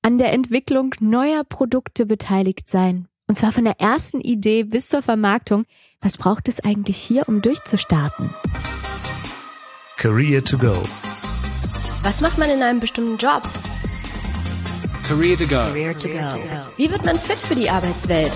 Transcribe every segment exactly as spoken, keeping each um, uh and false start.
an der Entwicklung neuer Produkte beteiligt sein. Und zwar von der ersten Idee bis zur Vermarktung. Was braucht es eigentlich hier, um durchzustarten? Career to go. Was macht man in einem bestimmten Job? Career to go. Career to go. Wie wird man fit für die Arbeitswelt?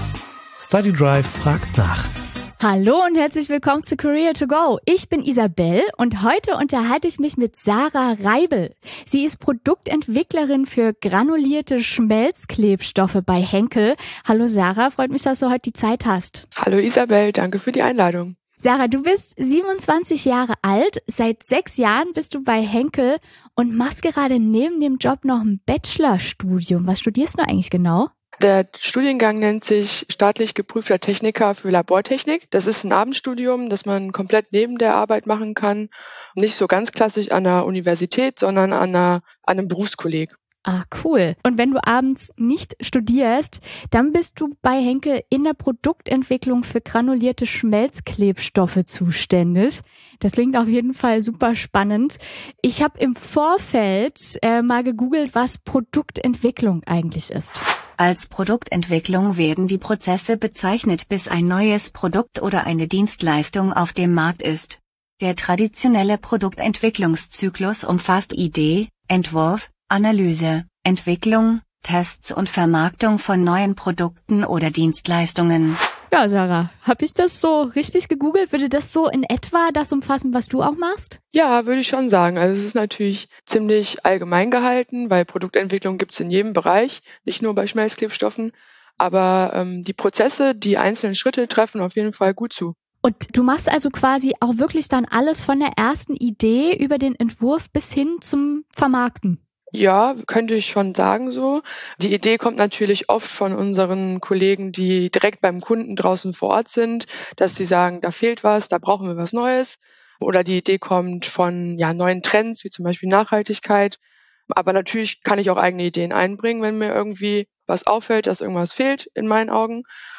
Study Drive fragt nach. Hallo und herzlich willkommen zu Career to Go. Ich bin Isabel und heute unterhalte ich mich mit Sarah Reibel. Sie ist Produktentwicklerin für granulierte Schmelzklebstoffe bei Henkel. Hallo Sarah, freut mich, dass du heute die Zeit hast. Hallo Isabel, danke für die Einladung. Sarah, du bist siebenundzwanzig Jahre alt, seit sechs Jahren bist du bei Henkel und machst gerade neben dem Job noch ein Bachelorstudium. Was studierst du eigentlich genau? Der Studiengang nennt sich staatlich geprüfter Techniker für Labortechnik. Das ist ein Abendstudium, das man komplett neben der Arbeit machen kann. Nicht so ganz klassisch an der Universität, sondern an, einer, an einem Berufskolleg. Ah, cool. Und wenn du abends nicht studierst, dann bist du bei Henkel in der Produktentwicklung für granulierte Schmelzklebstoffe zuständig. Das klingt auf jeden Fall super spannend. Ich habe im Vorfeld äh, mal gegoogelt, was Produktentwicklung eigentlich ist. Als Produktentwicklung werden die Prozesse bezeichnet, bis ein neues Produkt oder eine Dienstleistung auf dem Markt ist. Der traditionelle Produktentwicklungszyklus umfasst Idee, Entwurf, Analyse, Entwicklung, Tests und Vermarktung von neuen Produkten oder Dienstleistungen. Ja, Sarah, habe ich das so richtig gegoogelt? Würde das so in etwa das umfassen, was du auch machst? Ja, würde ich schon sagen. Also es ist natürlich ziemlich allgemein gehalten, weil Produktentwicklung gibt es in jedem Bereich, nicht nur bei Schmelzklebstoffen. Aber ähm, die Prozesse, die einzelnen Schritte treffen auf jeden Fall gut zu. Und du machst also quasi auch wirklich dann alles von der ersten Idee über den Entwurf bis hin zum Vermarkten? Ja, könnte ich schon sagen so. Die Idee kommt natürlich oft von unseren Kollegen, die direkt beim Kunden draußen vor Ort sind, dass sie sagen, da fehlt was, da brauchen wir was Neues. Oder die Idee kommt von ja, neuen Trends, wie zum Beispiel Nachhaltigkeit. Aber natürlich kann ich auch eigene Ideen einbringen, wenn mir irgendwie was auffällt, dass irgendwas fehlt in meinen Augen.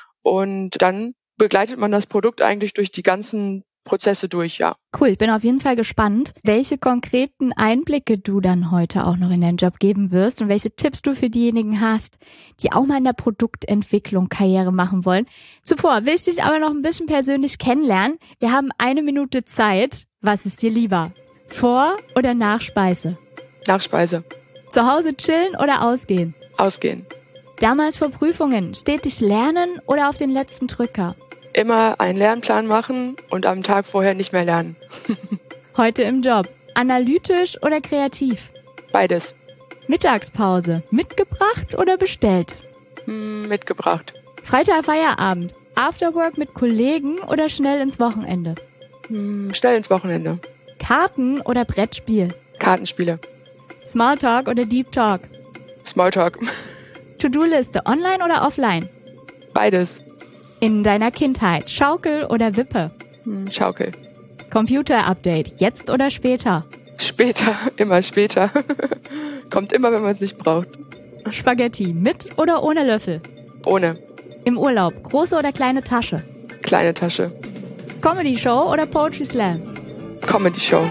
Und dann begleitet man das Produkt eigentlich durch die ganzen Prozesse durch, ja. Cool, ich bin auf jeden Fall gespannt, welche konkreten Einblicke du dann heute auch noch in deinen Job geben wirst und welche Tipps du für diejenigen hast, die auch mal in der Produktentwicklung Karriere machen wollen. Zuvor will ich dich aber noch ein bisschen persönlich kennenlernen. Wir haben eine Minute Zeit. Was ist dir lieber? Vor- oder Nachspeise? Nachspeise. Zu Hause chillen oder ausgehen? Ausgehen. Damals vor Prüfungen, stetig lernen oder auf den letzten Drücker? Immer einen Lernplan machen und am Tag vorher nicht mehr lernen. Heute im Job. Analytisch oder kreativ? Beides. Mittagspause. Mitgebracht oder bestellt? Hm, mitgebracht. Freitag Feierabend. Afterwork mit Kollegen oder schnell ins Wochenende? Hm, schnell ins Wochenende. Karten oder Brettspiel? Kartenspiele. Smalltalk oder Deep Talk? Smalltalk. To-Do-Liste online oder offline? Beides. In deiner Kindheit, Schaukel oder Wippe? Hm, Schaukel. Computer-Update, jetzt oder später? Später, immer später. Kommt immer, wenn man es nicht braucht. Spaghetti, mit oder ohne Löffel? Ohne. Im Urlaub, große oder kleine Tasche? Kleine Tasche. Comedy-Show oder Poetry Slam? Comedy-Show.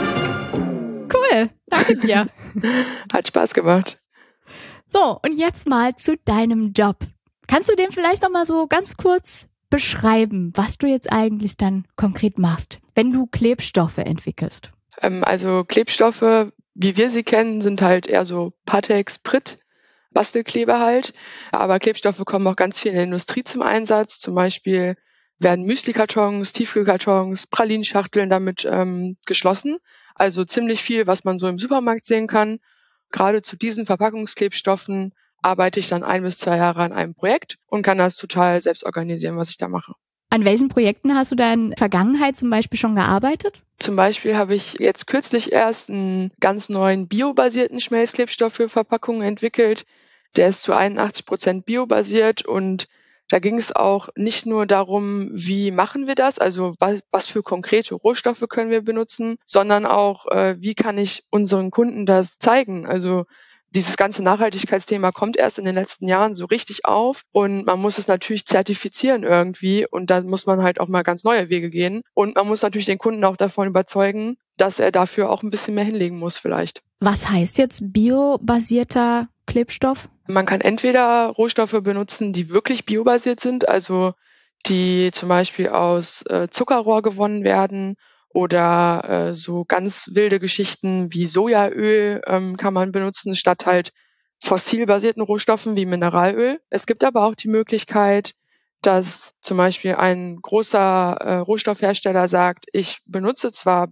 Cool, danke dir. Hat Spaß gemacht. So, und jetzt mal zu deinem Job. Kannst du den vielleicht noch mal so ganz kurz beschreiben, was du jetzt eigentlich dann konkret machst, wenn du Klebstoffe entwickelst? Ähm, also Klebstoffe, wie wir sie kennen, sind halt eher so Pateks, Pritt, Bastelkleber halt. Aber Klebstoffe kommen auch ganz viel in der Industrie zum Einsatz. Zum Beispiel werden Müslikartons, Tiefkühlkartons, Pralinschachteln damit ähm, geschlossen. Also ziemlich viel, was man so im Supermarkt sehen kann. Gerade zu diesen Verpackungsklebstoffen arbeite ich dann ein bis zwei Jahre an einem Projekt und kann das total selbst organisieren, was ich da mache. An welchen Projekten hast du da in der Vergangenheit zum Beispiel schon gearbeitet? Zum Beispiel habe ich jetzt kürzlich erst einen ganz neuen biobasierten Schmelzklebstoff für Verpackungen entwickelt. Der ist zu einundachtzig Prozent biobasiert und da ging es auch nicht nur darum, wie machen wir das, also was, was für konkrete Rohstoffe können wir benutzen, sondern auch, äh, wie kann ich unseren Kunden das zeigen, also dieses ganze Nachhaltigkeitsthema kommt erst in den letzten Jahren so richtig auf und man muss es natürlich zertifizieren irgendwie und da muss man halt auch mal ganz neue Wege gehen und man muss natürlich den Kunden auch davon überzeugen, dass er dafür auch ein bisschen mehr hinlegen muss vielleicht. Was heißt jetzt biobasierter Klebstoff? Man kann entweder Rohstoffe benutzen, die wirklich biobasiert sind, also die zum Beispiel aus äh, Zuckerrohr gewonnen werden, oder äh, so ganz wilde Geschichten wie Sojaöl ähm, kann man benutzen, statt halt fossilbasierten Rohstoffen wie Mineralöl. Es gibt aber auch die Möglichkeit, dass zum Beispiel ein großer äh, Rohstoffhersteller sagt, ich benutze zwar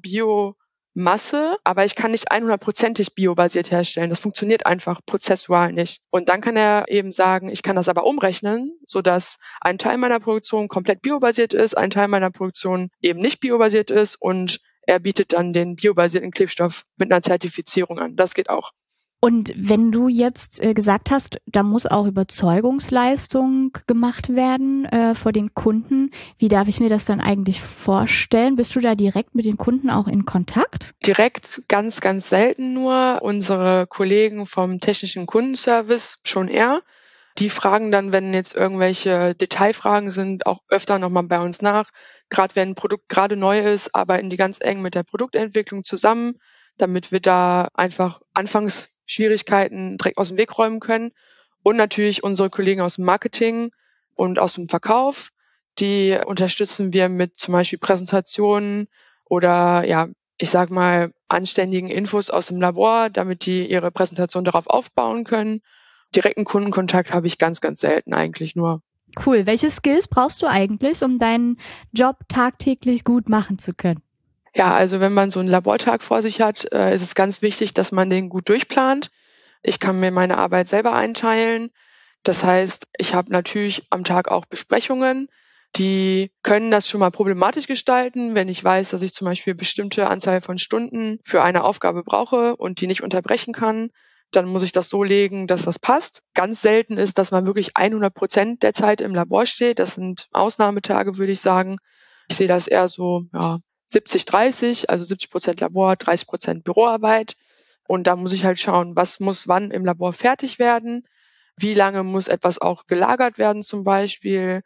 Biomasse, aber ich kann nicht hundertprozentig biobasiert herstellen. Das funktioniert einfach prozessual nicht. Und dann kann er eben sagen, ich kann das aber umrechnen, sodass ein Teil meiner Produktion komplett biobasiert ist, ein Teil meiner Produktion eben nicht biobasiert ist, und er bietet dann den biobasierten Klebstoff mit einer Zertifizierung an. Das geht auch. Und wenn du jetzt äh, gesagt hast, da muss auch Überzeugungsleistung gemacht werden äh, vor den Kunden, wie darf ich mir das dann eigentlich vorstellen? Bist du da direkt mit den Kunden auch in Kontakt? Direkt ganz, ganz selten nur. Unsere Kollegen vom technischen Kundenservice schon eher. Die fragen dann, wenn jetzt irgendwelche Detailfragen sind, auch öfter nochmal bei uns nach. Gerade wenn ein Produkt gerade neu ist, arbeiten die ganz eng mit der Produktentwicklung zusammen, damit wir da einfach anfangs Schwierigkeiten direkt aus dem Weg räumen können. Und natürlich unsere Kollegen aus dem Marketing und aus dem Verkauf, die unterstützen wir mit zum Beispiel Präsentationen oder, ja, ich sag mal, anständigen Infos aus dem Labor, damit die ihre Präsentation darauf aufbauen können. Direkten Kundenkontakt habe ich ganz, ganz selten eigentlich nur. Cool. Welche Skills brauchst du eigentlich, um deinen Job tagtäglich gut machen zu können? Ja, also wenn man so einen Labortag vor sich hat, äh, ist es ganz wichtig, dass man den gut durchplant. Ich kann mir meine Arbeit selber einteilen. Das heißt, ich habe natürlich am Tag auch Besprechungen. Die können das schon mal problematisch gestalten, wenn ich weiß, dass ich zum Beispiel bestimmte Anzahl von Stunden für eine Aufgabe brauche und die nicht unterbrechen kann. Dann muss ich das so legen, dass das passt. Ganz selten ist, dass man wirklich hundert Prozent der Zeit im Labor steht. Das sind Ausnahmetage, würde ich sagen. Ich sehe das eher so, ja, siebzig dreißig, also siebzig Prozent Labor, dreißig Prozent Büroarbeit. Und da muss ich halt schauen, was muss wann im Labor fertig werden, wie lange muss etwas auch gelagert werden zum Beispiel.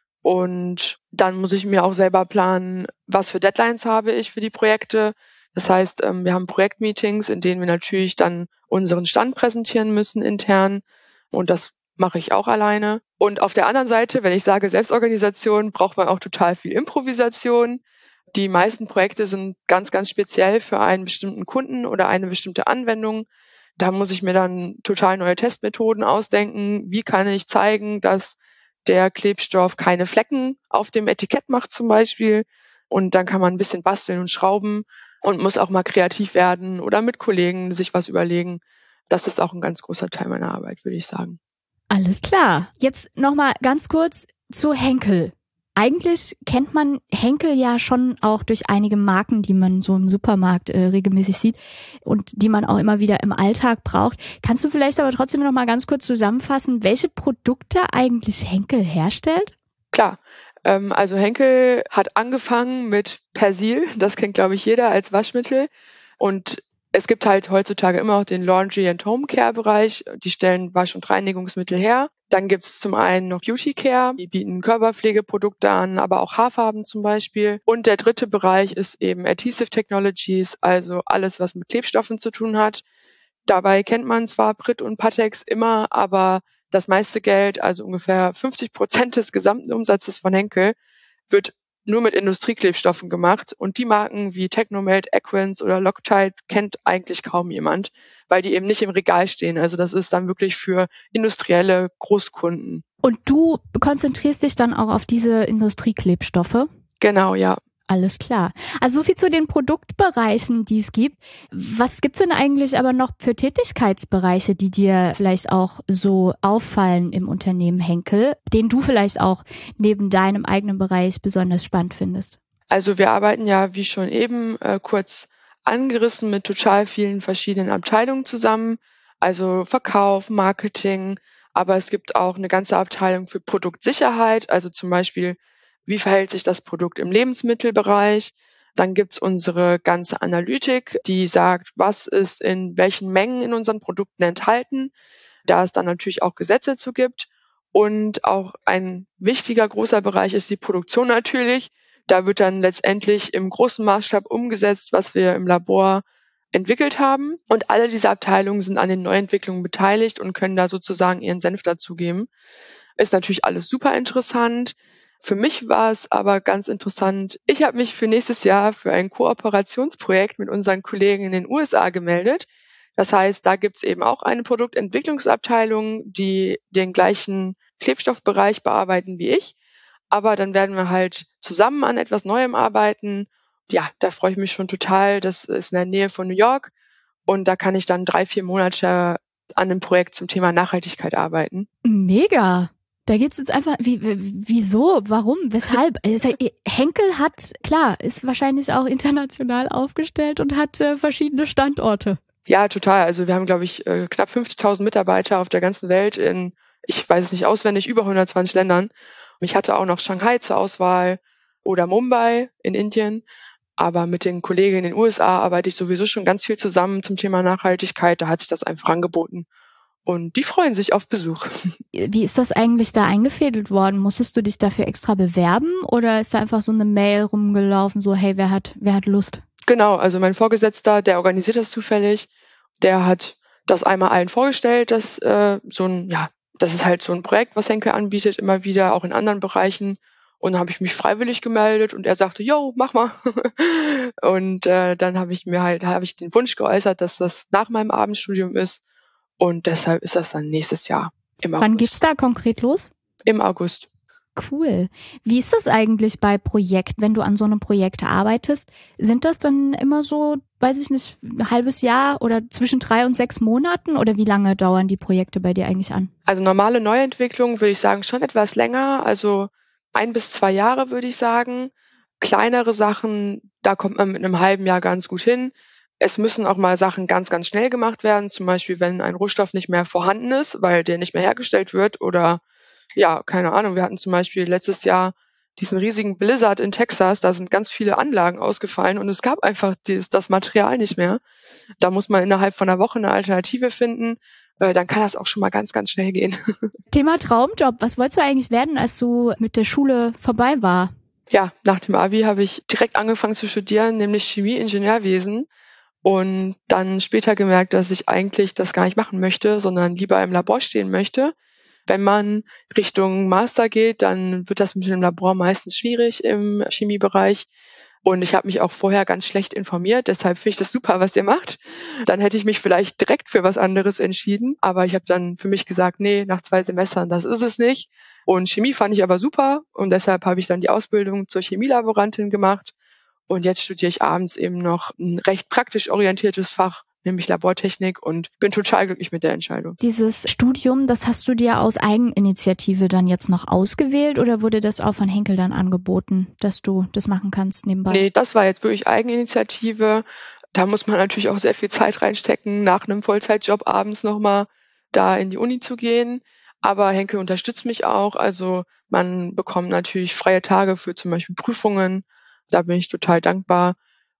Und dann muss ich mir auch selber planen, was für Deadlines habe ich für die Projekte. Das heißt, wir haben Projektmeetings, in denen wir natürlich dann unseren Stand präsentieren müssen intern. Und das mache ich auch alleine. Und auf der anderen Seite, wenn ich sage Selbstorganisation, braucht man auch total viel Improvisation. Die meisten Projekte sind ganz, ganz speziell für einen bestimmten Kunden oder eine bestimmte Anwendung. Da muss ich mir dann total neue Testmethoden ausdenken. Wie kann ich zeigen, dass der Klebstoff keine Flecken auf dem Etikett macht zum Beispiel? Und dann kann man ein bisschen basteln und schrauben und muss auch mal kreativ werden oder mit Kollegen sich was überlegen. Das ist auch ein ganz großer Teil meiner Arbeit, würde ich sagen. Alles klar. Jetzt nochmal ganz kurz zu Henkel. Eigentlich kennt man Henkel ja schon auch durch einige Marken, die man so im Supermarkt äh, regelmäßig sieht und die man auch immer wieder im Alltag braucht. Kannst du vielleicht aber trotzdem noch mal ganz kurz zusammenfassen, welche Produkte eigentlich Henkel herstellt? Klar. Ähm, also Henkel hat angefangen mit Persil. Das kennt, glaube ich, jeder als Waschmittel. Und es gibt halt heutzutage immer auch den Laundry and Home Care Bereich. Die stellen Wasch- und Reinigungsmittel her. Dann gibt's zum einen noch Beauty Care. Die bieten Körperpflegeprodukte an, aber auch Haarfarben zum Beispiel. Und der dritte Bereich ist eben Adhesive Technologies, also alles, was mit Klebstoffen zu tun hat. Dabei kennt man zwar Pritt und Pattex immer, aber das meiste Geld, also ungefähr fünfzig Prozent des gesamten Umsatzes von Henkel, wird nur mit Industrieklebstoffen gemacht. Und die Marken wie Technomelt, Equins oder Loctite kennt eigentlich kaum jemand, weil die eben nicht im Regal stehen. Also das ist dann wirklich für industrielle Großkunden. Und du konzentrierst dich dann auch auf diese Industrieklebstoffe? Genau, ja. Alles klar. Also so viel zu den Produktbereichen, die es gibt. Was gibt's denn eigentlich aber noch für Tätigkeitsbereiche, die dir vielleicht auch so auffallen im Unternehmen Henkel, den du vielleicht auch neben deinem eigenen Bereich besonders spannend findest? Also wir arbeiten ja, wie schon eben äh, kurz angerissen, mit total vielen verschiedenen Abteilungen zusammen. Also Verkauf, Marketing, aber es gibt auch eine ganze Abteilung für Produktsicherheit, also zum Beispiel, wie verhält sich das Produkt im Lebensmittelbereich? Dann gibt's unsere ganze Analytik, die sagt, was ist in welchen Mengen in unseren Produkten enthalten, da es dann natürlich auch Gesetze zu gibt. Und auch ein wichtiger, großer Bereich ist die Produktion natürlich. Da wird dann letztendlich im großen Maßstab umgesetzt, was wir im Labor entwickelt haben. Und alle diese Abteilungen sind an den Neuentwicklungen beteiligt und können da sozusagen ihren Senf dazugeben. Ist natürlich alles super interessant. Für mich war es aber ganz interessant. Ich habe mich für nächstes Jahr für ein Kooperationsprojekt mit unseren Kollegen in den U S A gemeldet. Das heißt, da gibt's eben auch eine Produktentwicklungsabteilung, die den gleichen Klebstoffbereich bearbeiten wie ich. Aber dann werden wir halt zusammen an etwas Neuem arbeiten. Ja, da freue ich mich schon total. Das ist in der Nähe von New York. Und da kann ich dann drei, vier Monate an einem Projekt zum Thema Nachhaltigkeit arbeiten. Mega. Da geht's jetzt einfach, wie, wieso, warum, weshalb? Henkel hat, klar, ist wahrscheinlich auch international aufgestellt und hat äh, verschiedene Standorte. Ja, total. Also wir haben, glaube ich, äh, knapp fünfzigtausend Mitarbeiter auf der ganzen Welt in, ich weiß es nicht auswendig, über hundertzwanzig Ländern. Ich hatte auch noch Shanghai zur Auswahl oder Mumbai in Indien. Aber mit den Kollegen in den U S A arbeite ich sowieso schon ganz viel zusammen zum Thema Nachhaltigkeit. Da hat sich das einfach angeboten. Und die freuen sich auf Besuch. Wie ist das eigentlich da eingefädelt worden? Musstest du dich dafür extra bewerben oder ist da einfach so eine Mail rumgelaufen, so hey, wer hat, wer hat Lust? Genau, also mein Vorgesetzter, der organisiert das zufällig. Der hat das einmal allen vorgestellt, dass äh, so ein, ja, das ist halt so ein Projekt, was Henkel anbietet, immer wieder, auch in anderen Bereichen. Und dann habe ich mich freiwillig gemeldet und er sagte, yo, mach mal. Und äh, dann habe ich mir halt, habe ich den Wunsch geäußert, dass das nach meinem Abendstudium ist. Und deshalb ist das dann nächstes Jahr im August. Wann geht's da konkret los? Im August. Cool. Wie ist das eigentlich bei Projekten, wenn du an so einem Projekt arbeitest? Sind das dann immer so, weiß ich nicht, ein halbes Jahr oder zwischen drei und sechs Monaten? Oder wie lange dauern die Projekte bei dir eigentlich an? Also normale Neuentwicklung würde ich sagen schon etwas länger, also ein bis zwei Jahre würde ich sagen. Kleinere Sachen, da kommt man mit einem halben Jahr ganz gut hin. Es müssen auch mal Sachen ganz, ganz schnell gemacht werden. Zum Beispiel, wenn ein Rohstoff nicht mehr vorhanden ist, weil der nicht mehr hergestellt wird oder ja, keine Ahnung. Wir hatten zum Beispiel letztes Jahr diesen riesigen Blizzard in Texas. Da sind ganz viele Anlagen ausgefallen und es gab einfach dieses, das Material nicht mehr. Da muss man innerhalb von einer Woche eine Alternative finden. Äh, dann kann das auch schon mal ganz, ganz schnell gehen. Thema Traumjob. Was wolltest du eigentlich werden, als du mit der Schule vorbei war? Ja, nach dem Abi habe ich direkt angefangen zu studieren, nämlich Chemie-Ingenieurwesen. Und dann später gemerkt, dass ich eigentlich das gar nicht machen möchte, sondern lieber im Labor stehen möchte. Wenn man Richtung Master geht, dann wird das mit dem Labor meistens schwierig im Chemiebereich. Und ich habe mich auch vorher ganz schlecht informiert, deshalb finde ich das super, was ihr macht. Dann hätte ich mich vielleicht direkt für was anderes entschieden. Aber ich habe dann für mich gesagt, nee, nach zwei Semestern, das ist es nicht. Und Chemie fand ich aber super und deshalb habe ich dann die Ausbildung zur Chemielaborantin gemacht. Und jetzt studiere ich abends eben noch ein recht praktisch orientiertes Fach, nämlich Labortechnik und bin total glücklich mit der Entscheidung. Dieses Studium, das hast du dir aus Eigeninitiative dann jetzt noch ausgewählt oder wurde das auch von Henkel dann angeboten, dass du das machen kannst nebenbei? Nee, das war jetzt wirklich Eigeninitiative. Da muss man natürlich auch sehr viel Zeit reinstecken, nach einem Vollzeitjob abends nochmal da in die Uni zu gehen. Aber Henkel unterstützt mich auch. Also man bekommt natürlich freie Tage für zum Beispiel Prüfungen. Da bin ich total dankbar.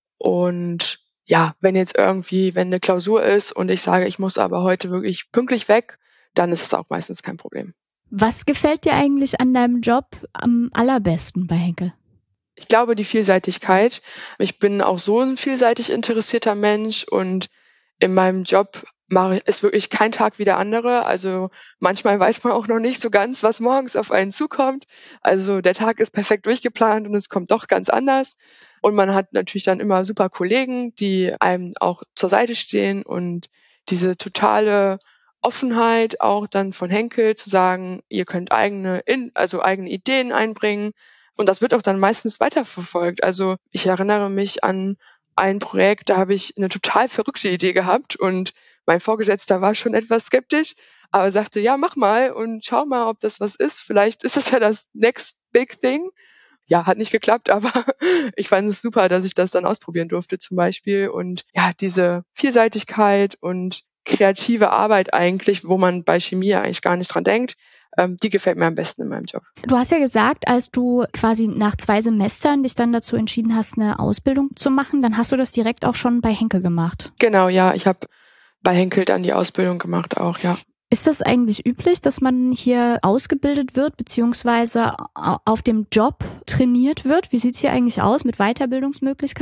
Und ja, wenn jetzt irgendwie, wenn eine Klausur ist und ich sage, ich muss aber heute wirklich pünktlich weg, dann ist es auch meistens kein Problem. Was gefällt dir eigentlich an deinem Job am allerbesten bei Henkel? Ich glaube, die Vielseitigkeit. Ich bin auch so ein vielseitig interessierter Mensch und in meinem Job mache ich, ist wirklich kein Tag wie der andere. Also manchmal weiß man auch noch nicht so ganz, was morgens auf einen zukommt. Also der Tag ist perfekt durchgeplant und es kommt doch ganz anders. Und man hat natürlich dann immer super Kollegen, die einem auch zur Seite stehen und diese totale Offenheit auch dann von Henkel zu sagen, ihr könnt eigene, also eigene Ideen einbringen. Und das wird auch dann meistens weiterverfolgt. Also ich erinnere mich an ein Projekt, da habe ich eine total verrückte Idee gehabt und mein Vorgesetzter war schon etwas skeptisch, aber sagte, ja, mach mal und schau mal, ob das was ist. Vielleicht ist das ja das next big thing. Ja, hat nicht geklappt, aber ich fand es super, dass ich das dann ausprobieren durfte zum Beispiel. Und ja, diese Vielseitigkeit und kreative Arbeit eigentlich, wo man bei Chemie eigentlich gar nicht dran denkt, ähm, die gefällt mir am besten in meinem Job. Du hast ja gesagt, als du quasi nach zwei Semestern dich dann dazu entschieden hast, eine Ausbildung zu machen, dann hast du das direkt auch schon bei Henkel gemacht. Genau, ja, ich habe bei Henkel dann die Ausbildung gemacht auch, ja. Ist das eigentlich üblich, dass man hier ausgebildet wird, beziehungsweise auf dem Job trainiert wird? Wie sieht's hier eigentlich aus mit Weiterbildungsmöglichkeiten?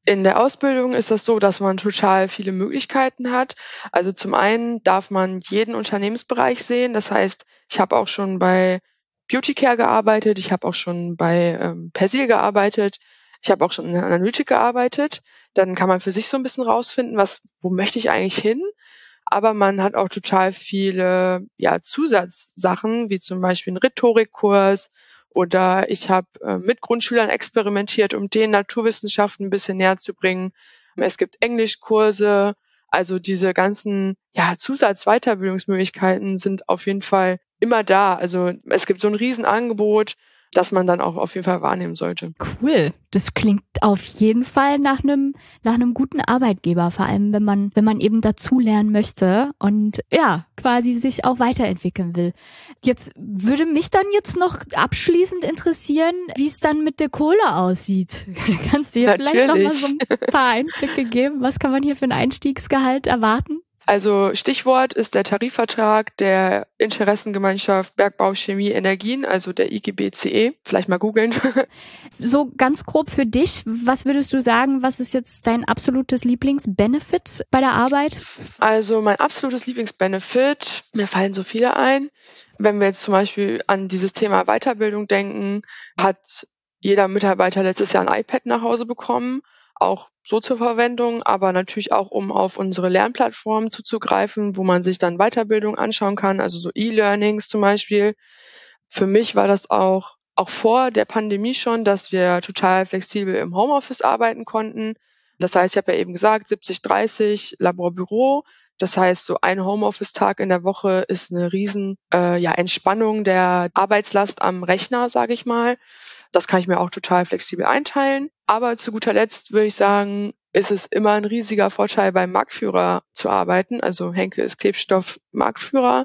In der Ausbildung ist das so, dass man total viele Möglichkeiten hat. Also zum einen darf man jeden Unternehmensbereich sehen. Das heißt, ich habe auch schon bei Beauty Care gearbeitet, ich habe auch schon bei ähm, Persil gearbeitet, ich habe auch schon in der Analytik gearbeitet. Dann kann man für sich so ein bisschen rausfinden, was, wo möchte ich eigentlich hin? Aber man hat auch total viele ja, Zusatzsachen, wie zum Beispiel einen Rhetorikkurs, oder ich habe äh, mit Grundschülern experimentiert, um denen Naturwissenschaften ein bisschen näher zu bringen. Es gibt Englischkurse, also diese ganzen ja, Zusatz-Weiterbildungsmöglichkeiten sind auf jeden Fall immer da. Also es gibt so ein Riesenangebot, das man dann auch auf jeden Fall wahrnehmen sollte. Cool. Das klingt auf jeden Fall nach einem nach einem guten Arbeitgeber, vor allem wenn man wenn man eben dazulernen möchte und ja, quasi sich auch weiterentwickeln will. Jetzt würde mich dann jetzt noch abschließend interessieren, wie es dann mit der Kohle aussieht. Kannst du hier Natürlich. vielleicht noch mal so ein paar Einblicke geben? Was kann man hier für ein Einstiegsgehalt erwarten? Also Stichwort ist der Tarifvertrag der Interessengemeinschaft Bergbau, Chemie, Energien, also der I G B C E. Vielleicht mal googeln. So ganz grob für dich, was würdest du sagen, was ist jetzt dein absolutes Lieblingsbenefit bei der Arbeit? Also mein absolutes Lieblingsbenefit, mir fallen so viele ein. Wenn wir jetzt zum Beispiel an dieses Thema Weiterbildung denken, hat jeder Mitarbeiter letztes Jahr ein iPad nach Hause bekommen. Auch so zur Verwendung, aber natürlich auch, um auf unsere Lernplattformen zuzugreifen, wo man sich dann Weiterbildung anschauen kann, also so E-Learnings zum Beispiel. Für mich war das auch, auch vor der Pandemie schon, dass wir total flexibel im Homeoffice arbeiten konnten. Das heißt, ich habe ja eben gesagt, siebzig dreißig Laborbüro. Das heißt, so ein Homeoffice-Tag in der Woche ist eine riesen äh, ja, Entspannung der Arbeitslast am Rechner, sage ich mal. Das kann ich mir auch total flexibel einteilen. Aber zu guter Letzt würde ich sagen, ist es immer ein riesiger Vorteil, beim Marktführer zu arbeiten. Also Henkel ist Klebstoff-Marktführer.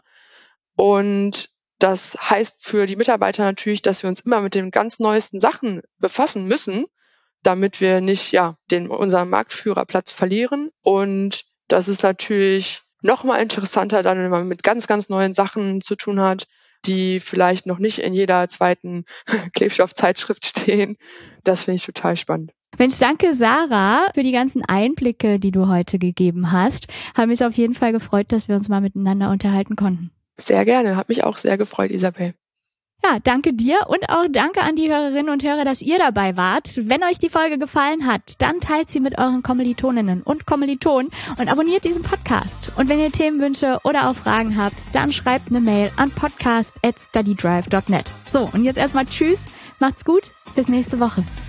Und das heißt für die Mitarbeiter natürlich, dass wir uns immer mit den ganz neuesten Sachen befassen müssen, damit wir nicht ja den unseren Marktführerplatz verlieren. Und das ist natürlich noch mal interessanter dann, wenn man mit ganz, ganz neuen Sachen zu tun hat, die vielleicht noch nicht in jeder zweiten Klebstoffzeitschrift stehen. Das finde ich total spannend. Mensch, danke Sarah für die ganzen Einblicke, die du heute gegeben hast. Hat mich auf jeden Fall gefreut, dass wir uns mal miteinander unterhalten konnten. Sehr gerne, hat mich auch sehr gefreut, Isabel. Ja, danke dir und auch danke an die Hörerinnen und Hörer, dass ihr dabei wart. Wenn euch die Folge gefallen hat, dann teilt sie mit euren Kommilitoninnen und Kommilitonen und abonniert diesen Podcast. Und wenn ihr Themenwünsche oder auch Fragen habt, dann schreibt eine Mail an podcast at studydrive dot net. So, und jetzt erstmal tschüss, macht's gut, bis nächste Woche.